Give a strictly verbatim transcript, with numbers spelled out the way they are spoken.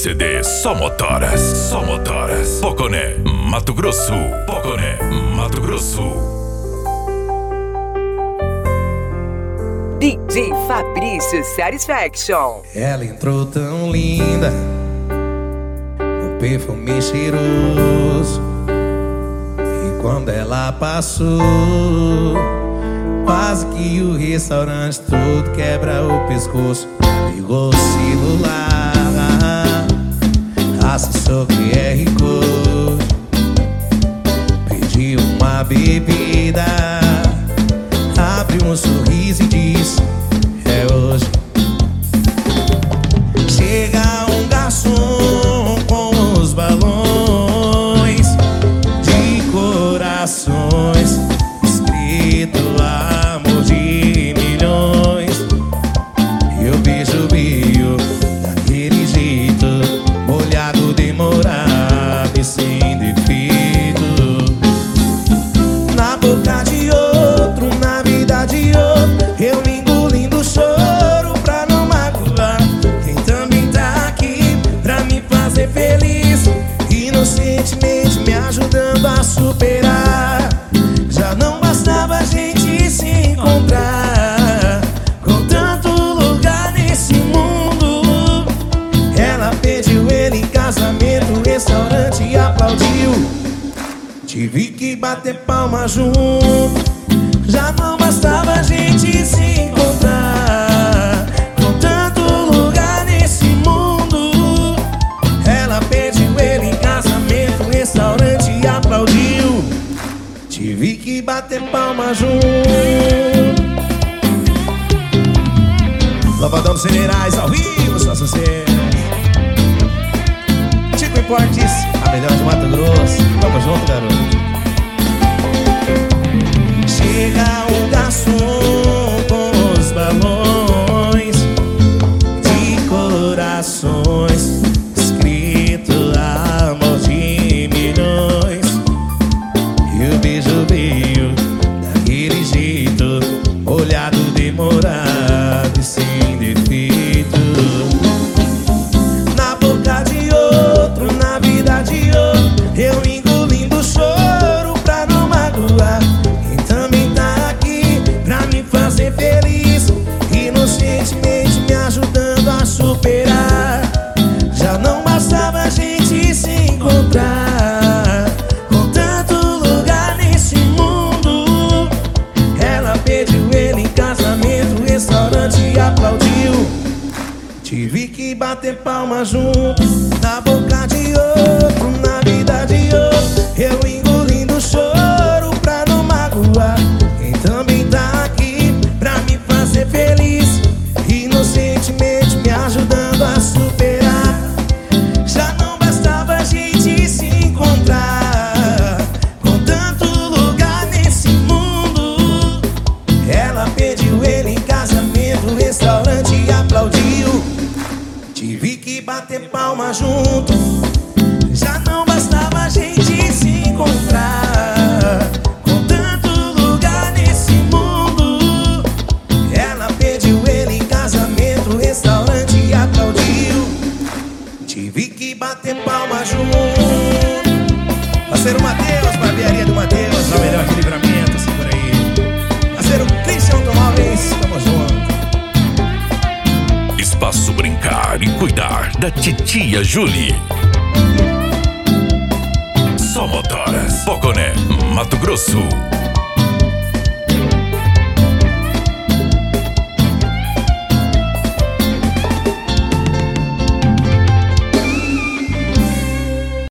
C D Só Motoras, Só Motoras. Poconé, Mato Grosso. Poconé, Mato Grosso. D J Fabrício Satisfaction. Ela entrou tão linda, um perfume cheiroso, e quando ela passou, quase que o restaurante todo quebra o pescoço. Ligou o celular, acessou o Q R Code, pediu uma bebida, abriu um sorriso e disse: é hoje. Chega um garçom com os balões de corações, escrito amor de milhões. E o beijo veio daquele jeito, molhado, demorado e sem defeito. Na boca de outro, na vida de outro, eu me engolindo o choro pra não magoar quem também tá aqui pra me fazer feliz, inocentemente me ajudando a superar. Já não bastava a gente se encontrar, com tanto lugar nesse mundo. Ela pediu ele em casamento, o restaurante aplaudiu. Tive que bater palma junto. Já não bastava a gente se encontrar, com tanto lugar nesse mundo. Ela pediu ele em casamento, o restaurante aplaudiu. Tive que bater palma junto. Lavadão dos Generais ao vivo, só sucesso. Chico Importes, a melhor de Mato Grosso. Vamos junto, garoto. Chega um garçom com os balões de corações, escrito amor de milhões. E o beijo veio daquele jeito, olhado, demorado e sem defeito. Na boca de outro, na vida de outro, eu engolindo o choro pra não magoar quem também tá aqui pra me fazer feliz, inocentemente me ajudando a superar. Já não bastava a gente se encontrar, com tanto lugar nesse mundo. Ela pediu ele em casamento, o restaurante aplaudiu. Tive que bater palma junto. Na boca de outro, na vida de outro, eu engolindo o choro pra não magoar quem também tá aqui pra me fazer feliz, inocentemente me ajudando a superar. Já não bastava a gente se encontrar, com tanto lugar nesse mundo. Ela pediu ele em casamento, o restaurante aplaudiu. Tive que bater palma junto. Já não bastava a gente se encontrar, com tanto lugar nesse mundo. Ela pediu ele em casamento, o restaurante aplaudiu. Tive que bater palma junto. Parceiro Matheus, barbearia do Matheus, a melhor de Livramento, segura aí. Parceiro Christian Automóveis, tamo junto. Espaço Brincar e Cuidar da Titia Julie. Só Motoras, Poconé, Mato Grosso.